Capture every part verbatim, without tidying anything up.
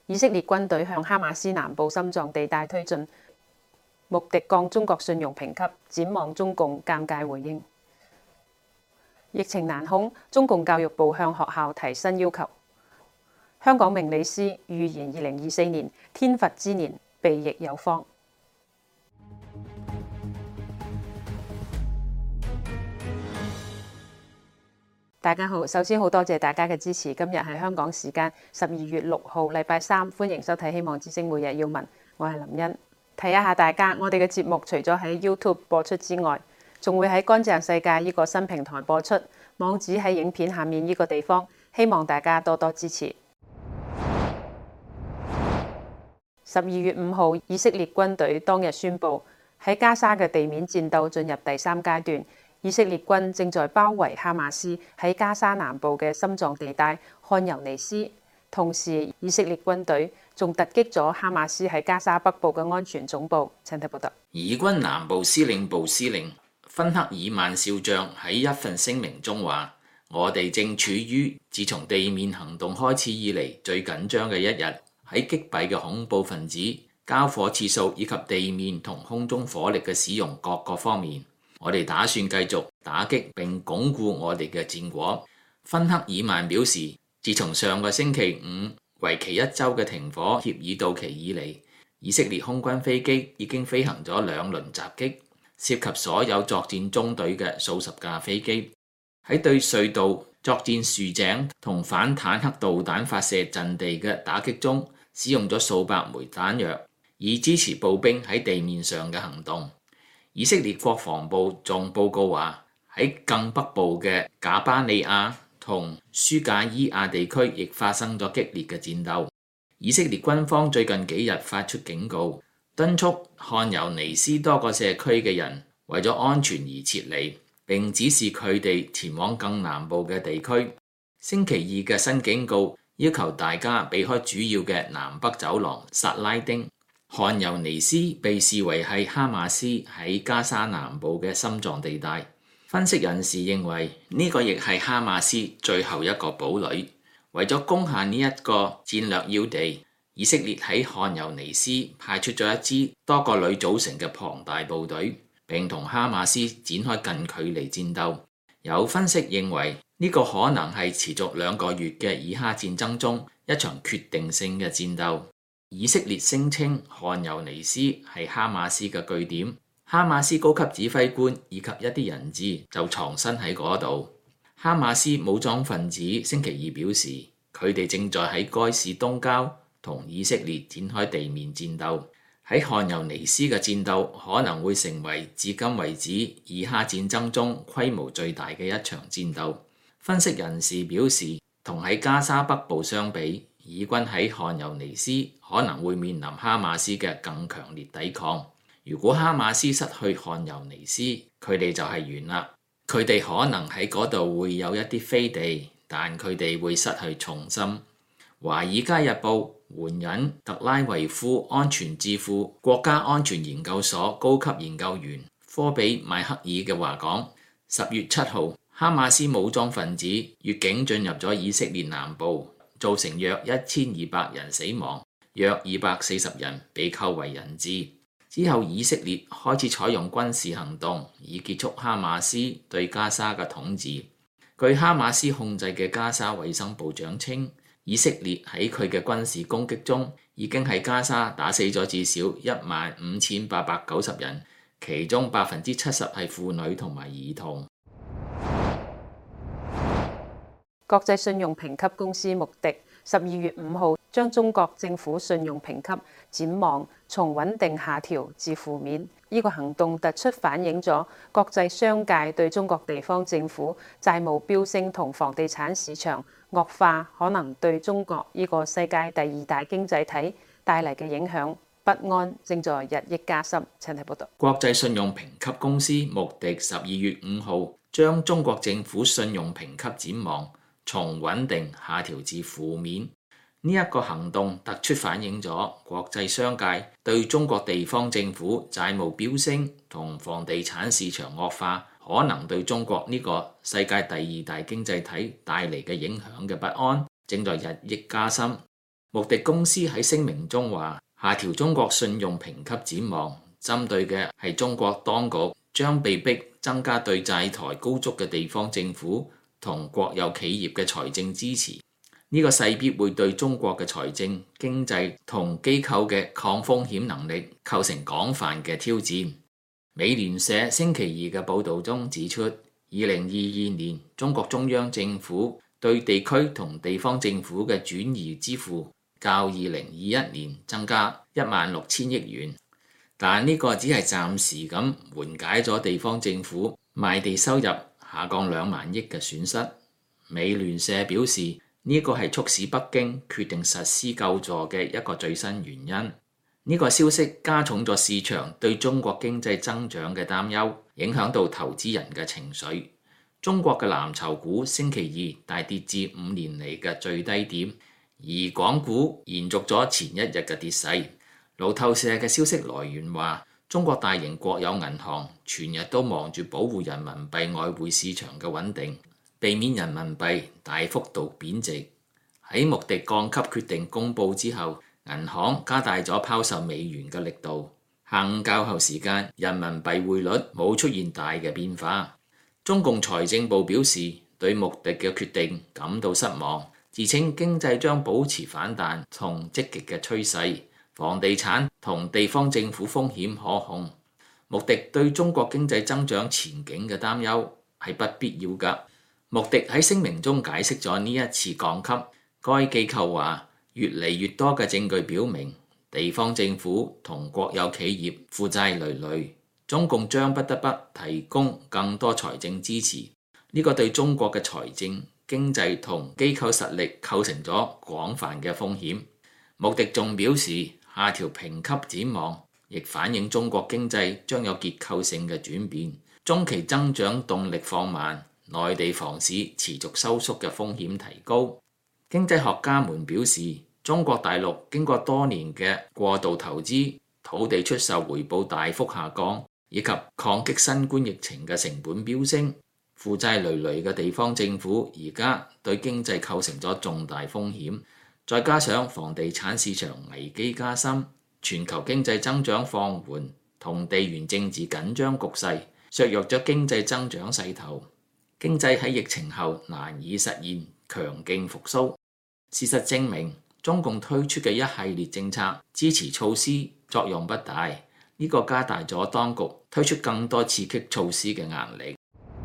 以色列軍隊向哈馬斯南部心臟地帶推進，穆迪降中國信用評級，展望中共尷尬回應。疫情難控，中共教育部向學校提新要求。香港明理師預言二零二四年天罰之年，避疫有方。大家好，首先好多謝大家嘅支持。今日係香港時間十二月六號，禮拜三，歡迎收睇《希望之聲每日要聞》，我係林茵。提一下大家，我哋嘅節目除咗喺 YouTube 播出之外，仲會喺乾淨世界呢個新平台播出，網址喺影片下面呢個地方，希望大家多多支持。十二月五號，以色列軍隊當日宣布喺加沙嘅地面戰鬥進入第三階段。以色列軍正在包圍哈馬斯喺加沙南部嘅心臟地帶漢尤尼斯，同時以色列軍隊仲突擊咗哈馬斯喺加沙北部嘅安全總部。請睇報道。 以軍南部司令部司令芬克爾曼少將喺一份聲明中話：我哋正處於自從地面行動開始以嚟最緊張嘅一日，喺擊斃嘅恐怖分子、交火次數以及地面同空中火力嘅使用各個方面。我哋打算繼續打擊並鞏固我哋嘅戰果。芬克爾曼表示，自從上個星期五為期一週嘅停火協議到期以嚟，以色列空軍飛機已經飛行咗兩輪襲擊，涉及所有作戰中隊嘅數十架飛機。喺對隧道、作戰豎井同反坦克導彈發射陣地嘅打擊中，使用咗數百枚彈藥，以支持步兵喺地面上嘅行動。以色列國防部仲報告話，喺更北部嘅賈巴利亞同舒賈伊亞地區亦發生咗激烈嘅戰鬥。以色列軍方最近幾日發出警告，敦促漢尤尼斯多個社區嘅人為咗安全而撤離，並指示佢哋前往更南部嘅地區。星期二嘅新警告要求大家避開主要嘅南北走廊薩拉丁。漢尤尼斯被視為係哈馬斯喺加沙南部嘅心臟地帶。分析人士認為呢個亦係哈馬斯最後一個堡壘。為咗攻下呢一個戰略要地，以色列喺漢尤尼斯派出咗一支多個旅組成嘅龐大部隊，並同哈馬斯展開近距離戰鬥。有分析認為呢個可能係持續兩個月嘅以哈戰爭中一場決定性嘅戰鬥。以色列聲稱漢尤尼斯係哈馬斯嘅據點，哈馬斯高級指揮官以及一啲人質就藏身喺嗰度。哈馬斯武裝分子星期二表示，佢哋正在喺該市東郊同以色列展開地面戰鬥。喺漢尤尼斯嘅戰鬥可能會成為至今為止以哈戰爭中規模最大嘅一場戰鬥。分析人士表示，同喺加沙北部相比，以軍喺漢尤尼斯可能會面臨哈馬斯嘅更強烈抵抗。如果哈馬斯失去漢尤尼斯，佢哋就係完啦。佢哋可能喺嗰度會有一啲飛地，但佢哋會失去重心。華爾街日報援引特拉維夫安全智庫國家安全研究所高級研究員科比邁克爾嘅話講，十月七號，哈馬斯武裝分子越境進入咗以色列南部，造成約一千二百人死亡，約二百四十人被扣為人質。之後，以色列開始採用軍事行動，以結束哈馬斯對加沙嘅統治。據哈馬斯控制嘅加沙衛生部長稱，以色列喺佢嘅軍事攻擊中，已經喺加沙打死咗至少一萬五千八百九十人，其中百分之七十係婦女同埋兒童。 國際信用評級公司穆迪十二月五號將中國政府信用評級展望從穩定下調至負面。呢、這個行動突出反映咗國際商界對中國地方政府債務飆升同房地產市場惡化可能對中國呢個世界第二大經濟體帶嚟嘅影響不安正在日益加深。請睇報道。 國際信用評級公司穆迪十二月五號將中國政府信用評級展望從穩定下調至負面。呢一個行動突出反映咗國際商界對中國地方政府債務飆升同房地產市場惡化可能對中國呢個世界第二大經濟體帶嚟嘅影響嘅不安正在日益加深。 穆迪公司喺聲明中話，下調中國信用評級展望，針對嘅係中國當局將被迫增加對債台高築嘅地方政府同國有企業嘅財政支持。呢個勢必會對中國嘅財政、經濟同機構嘅抗風險能力構成廣泛嘅挑戰。美聯社星期二嘅報導中指出，二零二二年中國中央政府對地區同地方政府嘅轉移支付較二零二一年增加一萬六千億元，但呢個只係暫時咁緩解咗地方政府賣地收入下降兩萬億嘅損失。美聯社表示，呢個係促使北京決定實施救助嘅一個最新原因。呢個消息加重咗市場對中國經濟增長嘅擔憂，影響到投資人嘅情緒。中國嘅藍籌股星期二大跌至五年嚟嘅最低點，而港股延續咗前一日嘅跌勢。路透社嘅消息來源話，中國大型國有銀行全日都忙住保護人民幣外匯市場嘅穩定，避免人民幣大幅度貶值。喺穆迪降級決定公佈之後，銀行加大咗拋售美元嘅力度。下午較後時間，人民幣匯率冇出現大嘅變化。中共財政部表示對穆迪嘅決定感到失望，自稱經濟將保持反彈同積極嘅趨勢，房地產同地方政府風險可控。穆迪對中國經濟增長前景嘅擔憂係不必要㗎。穆迪喺聲明中解釋咗呢一次降級。該機構話，越嚟越多嘅證據表明，地方政府同國有企業負債累累，中共將不得不提供更多財政支持。呢個對中國嘅財政、經濟同機構實力構成咗廣泛嘅風險。穆迪仲表示，下調評級展望，亦反映中國經濟將有結構性嘅轉變，中期增長動力放慢，內地房市持續收縮嘅風險提高。經濟學家們表示，中國大陸經過多年嘅過度投資，土地出售回報大幅下降，以及抗擊新冠疫情嘅成本飆升，負債累累嘅地方政府而家對經濟構成咗重大風險。再加上房地產市場危機加深，全球經濟增長放緩，同地緣政治緊張局勢削弱咗經濟增長勢頭，經濟喺疫情後難以實現強勁復甦。事實證明，中共推出嘅一系列政策支持措施作用不大，呢個加大咗當局推出更多刺激措施嘅壓力。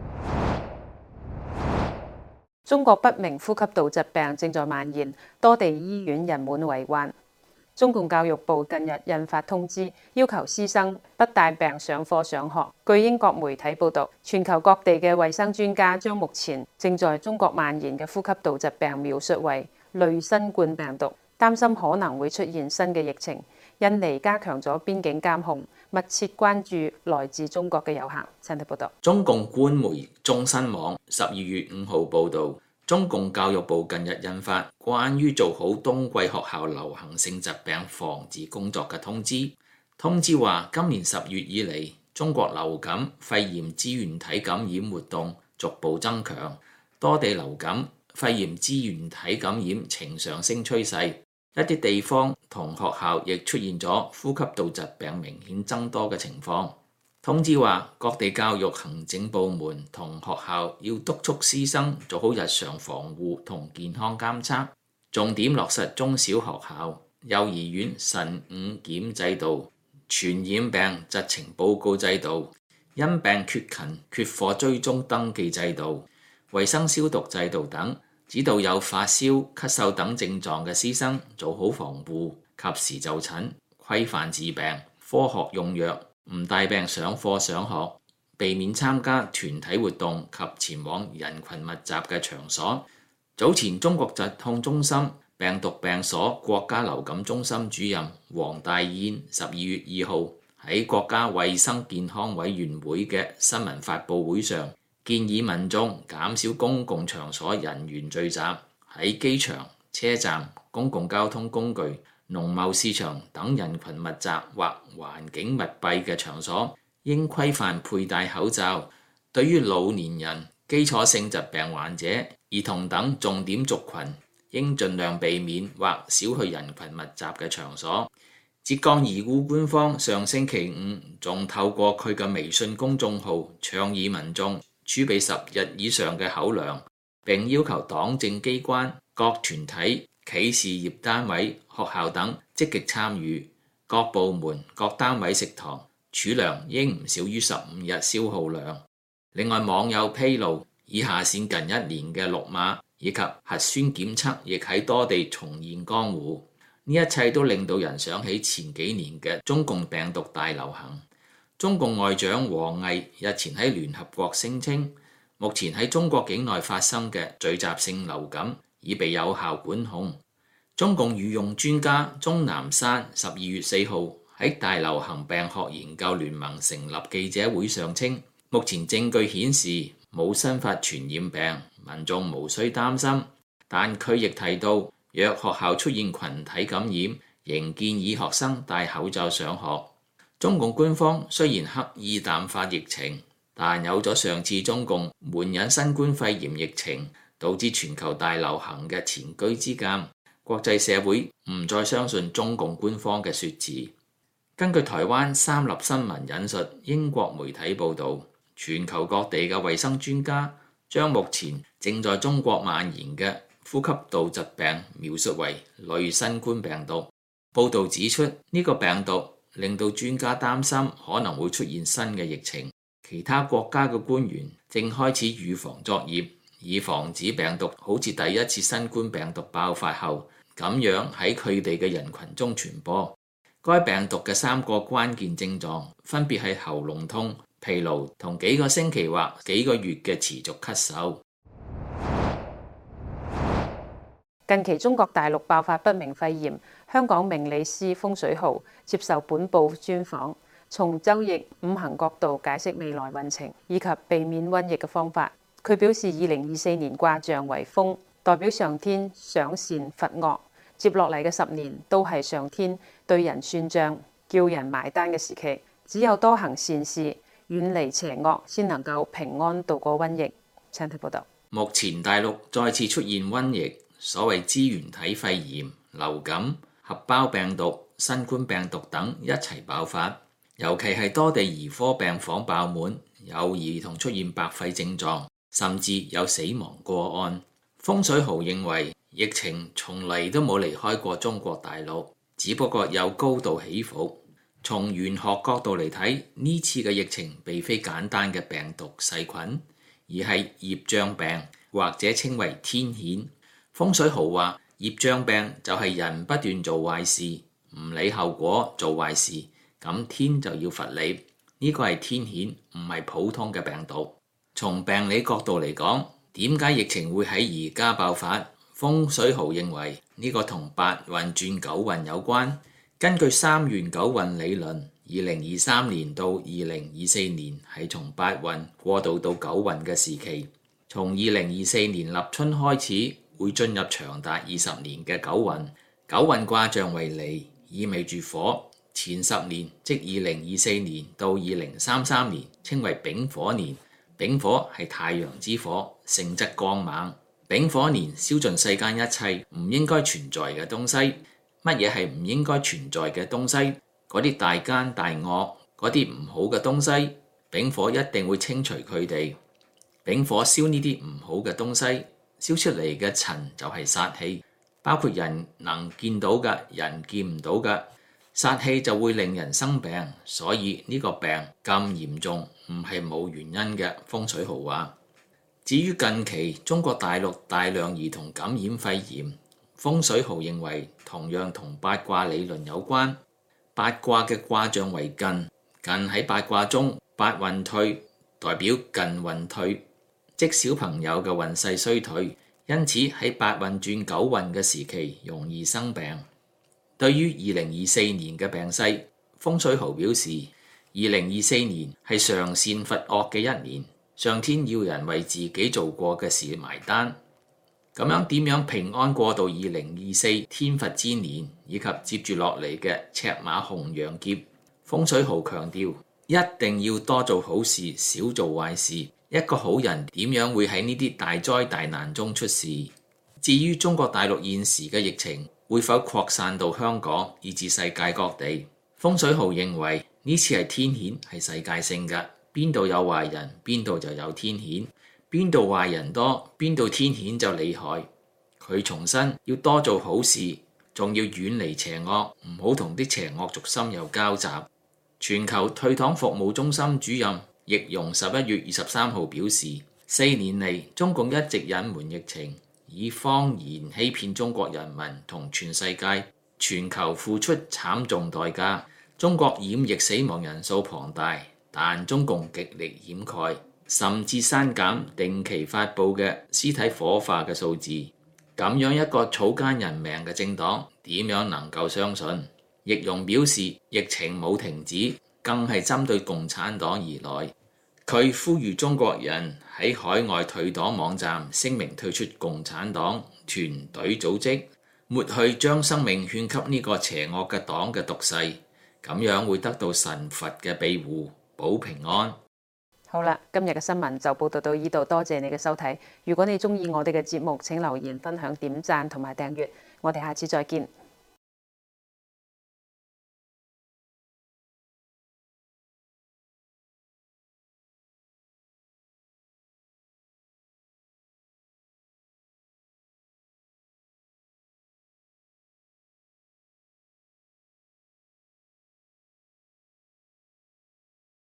中國不明呼吸道疾病正在蔓延，多地醫院人滿為患。中共教育部近日印發通知，要求師生不帶病上課上學。據英國媒體報導，全球各地嘅衛生專家將目前正在中國蔓延嘅呼吸道疾病描述為類新冠病毒，擔心可能會出現新嘅疫情。印尼加強咗邊境監控，密切關注來自中國嘅遊客。請睇報道。 中共官媒中新網十二月五號報導，中共教育部近日印發關於做好冬季學校流行性疾病防治工作嘅通知。通知話，今年十月以嚟，中國流感、肺炎支原體感染活動逐步增強，多地流感、肺炎支原體感染呈上升趨勢。一啲地方同學校亦出現咗呼吸道疾病明顯增多嘅情況。通知話，各地教育行政部門同學校要督促師生做好日常防護同健康監測，重點落實中小學校、幼兒園慎五檢制度、傳染病疾情報告制度、因病缺勤缺課追蹤登記制度、衛生消毒制度等。指導有發燒、咳嗽等症狀嘅師生做好防護，及時就診，規範治病，科學用藥，唔帶病上課上學，避免參加團體活動及前往人群密集嘅場所。早前中國疾控中心病毒病所國家流感中心主任黃大燕十二月二號喺國家衛生健康委員會嘅新聞發佈會上，建議民眾減少公共場所人員聚集，喺機場、車站、公共交通工具、農貿市場等人群密集或環境密閉嘅場所，應規範佩戴口罩。對於老年人、基礎性疾病患者、兒童等重點族群， 應盡量避免或少去人群密集嘅場所。浙江宜沽官方上星期五仲透過佢嘅微信公眾號倡議民眾儲備十日以上嘅口糧，並要求黨政機關、各團體、企事業單位、學校等積極參與。各部門、各單位食堂儲糧應唔少於十五日消耗量。另外，網友披露，已下線近一年嘅綠碼以及核酸檢測亦喺多地重現江湖。呢一切都令到人想起前幾年嘅中共病毒大流行。中共外長王毅日前喺聯合國聲稱，目前喺中國境內發生嘅聚集性流感已被有效管控。中共御用專家鍾南山十二月四號喺大流行病學研究聯盟成立記者會上稱，目前證據顯示冇新發傳染病，民眾無需擔心。但佢亦提到，若學校出現群體感染，仍建議學生戴口罩上學。中共官方雖然刻意淡化疫情，但有咗上次中共瞞隱新冠肺炎疫情導致全球大流行嘅前車之鑑，國際社會唔再相信中共官方嘅說辭。根據台灣三立新聞引述英國媒體報導，全球各地嘅衛生專家將目前正在中國蔓延嘅呼吸道疾病描述為類新冠病毒。報導指出，呢個病毒令到專家擔心可能會出現新嘅疫情。其他國家嘅官員正開始預防作業，以防止病毒好似第一次新冠病毒爆發後咁樣喺佢哋嘅人群中傳播。該病毒嘅三個關鍵症狀分別係喉嚨痛、疲勞同幾個星期或幾個月嘅持續咳嗽。 近期中國大陸爆發不明肺炎，香港命理師風水豪接受本報專訪，從周易五行角度解釋未來運程以及避免瘟疫嘅方法。佢表示，二零二四年卦象為風，代表上天賞善罰惡，接落嚟嘅十年都係上天對人算賬、叫人埋單嘅時期。只有多行善事，遠離邪惡，先能夠平安度過瘟疫。請睇報道。 目前大陸再次出現瘟疫，所謂支原體肺炎、流感、合胞病毒、新冠病毒等一齊爆發，尤其係多地兒科病房爆滿，有兒童出現白肺症狀，甚至有死亡個案。風水豪認為，疫情從嚟都冇離開過中國大陸，只不過有高度起伏。從玄學角度嚟睇，呢次嘅疫情並非簡單嘅病毒細菌，而係業障病，或者稱為天譴。風水豪話，業障病就係人不斷做壞事，唔理後果做壞事，咁天就要罰你。呢個係天譴，唔係普通嘅病毒。從病理角度嚟講，點解疫情會喺而家爆發？風水豪認為呢個同八運轉九運有關。根據三元九運理論，二零二三年到二零二四年係從八運過渡到九運嘅時期。從二零二四年立春開始，會進入長達二十年嘅九運。九運卦象為離，意味住火。前十年，即二零二四年到二零三三年，稱為丙火年。丙火係太陽之火，性質剛猛。丙火年燒盡世間一切唔應該存在嘅東西。乜嘢係唔應該存在嘅東西？嗰啲大奸大惡，嗰啲唔好嘅東西，丙火一定會清除佢哋。丙火燒呢啲唔好嘅東西，燒出嚟嘅塵就係殺氣，包括人能見到嘅，人見唔到嘅。殺氣就會令人生病，所以呢個病咁嚴重唔係冇原因嘅。風水豪話。至於近期中國大陸大量兒童感染肺炎，風水豪認為同樣同八卦理論有關。八卦嘅卦象為艮，艮喺八卦中八運退，代表艮運退，即小朋友嘅運勢衰退，因此喺八運轉九運嘅時期容易生病。對於二零二四年嘅病勢，風水豪表示，二零二四年係賞善罰惡嘅一年，上天要人為自己做過嘅事埋單。咁樣點樣平安過到二零二四天罰之年，以及接住落嚟嘅赤馬紅羊劫？風水豪強調，一定要多做好事，少做壞事。一個好人點樣會喺呢啲大災大難中出事？ 至於中國大陸現時嘅疫情會否擴散到香港以至世界各地，風水號認為呢次係天譴，係世界性嘅，邊度有壞人，邊度就有天譴，邊度壞人多，邊度天譴就厲害。佢重申要多做好事，仲要遠離邪惡，唔好同啲邪惡軸心有交集。全球退黨服務中心主任易容十一月二十三號表示，四年嚟中共一直隱瞞疫情，以謊言欺騙中國人民同全世界，全球付出慘重代價。中國染疫死亡人數龐大，但中共極力掩蓋，甚至刪減定期發布嘅屍體火化嘅數字。咁樣一個草菅人命嘅政黨，點樣能夠相信？易容表示，疫情冇停止，更係針對共產黨而來。佢呼籲中國人喺海外退黨網站聲明退出共產黨團隊組織，抹去將生命獻給呢個邪惡嘅黨嘅毒誓，咁樣會得到神佛嘅庇護，保平安。 好啦，今日嘅新聞就報道到呢度，多謝你嘅收睇。如果你鍾意我哋嘅節目，請留言、分享、點讚同埋訂閱。我哋下次再見。